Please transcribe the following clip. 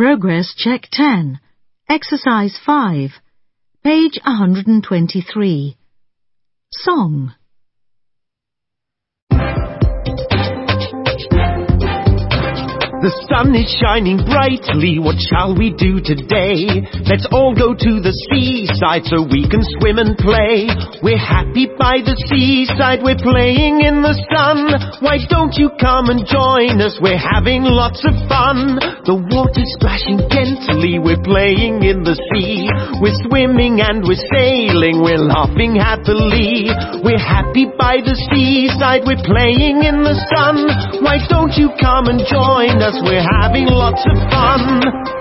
Progress Check 10. Exercise 5. Page 123. Song. The sun is shining brightly, what shall we do today? Let's all go to the seaside so we can swim and play. We're happy by the seaside, we're playing in the sun. Why don't you come and join us, we're having lots of fun. The water's splashing gently, we're playing in the sea. We're swimming and we're sailing, we're laughing happily. We're happy by the seaside, we're playing in the sun. Why don't you come and join us, we're having lots of fun.